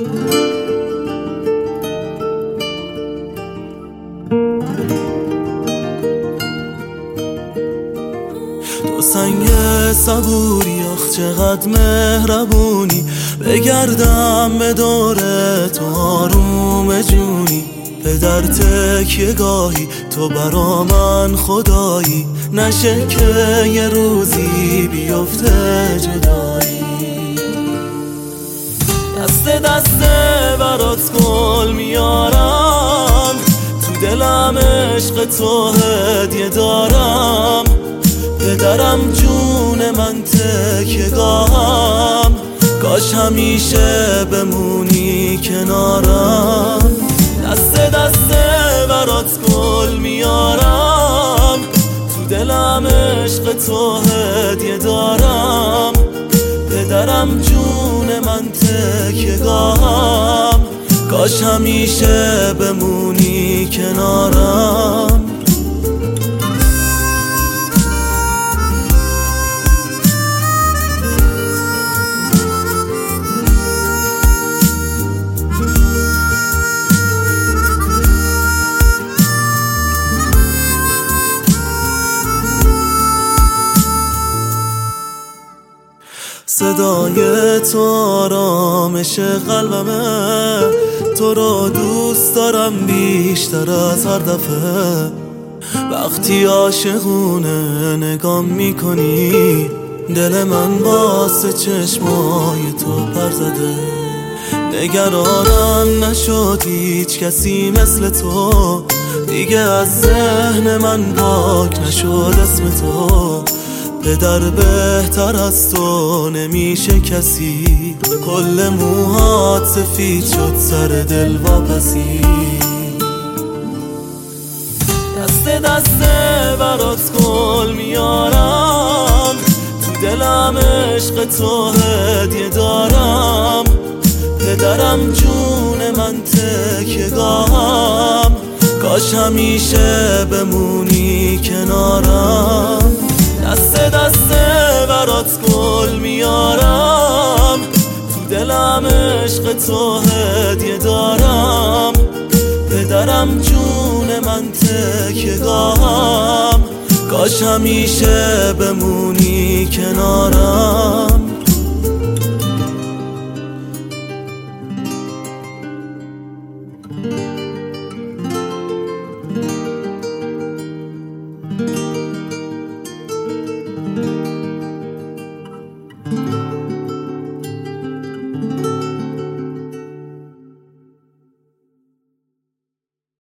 تو سنگ صبوری، آخ چقدر مهربونی. بگردم به دور تو آروم جونی. پدر تکیه گاهی تو برا من خدایی. نشه که یه روزی بیفته جدایی. دست برات گل میارم. تو دلم عشق تو هدیه دارم. پدرم جون من تکیه گاهم. کاش همیشه بمونی کنارم. دست برات گل میارم. تو دلم عشق تو هدیه دارم. پدرم جون من تکیه گاهم. کاش همیشه بمونی کنارم. صدای تو آرامش قلبمه. تو رو دوست دارم بیشتر از هر دفعه. وقتی عاشقونه نگام میکنی، دل من واسه چشمای تو پر زده. نگرانم نشد هیچ کسی مثل تو. دیگه از ذهن من پاک نشد اسم تو. پدر بهتر از تو نمیشه کسی. کل موهات سفید شد سر دل واپسی. دست برات گل میارم. تو دلم عشق تو هدیه دارم. پدرم جون من تکیه گاهم. کاش همیشه بمونی کنارم. دست برات گل میارم. تو دلم عشق تو هدیه دارم. پدرم جون من تکیه گاهم. کاش همیشه بمونی کنارم.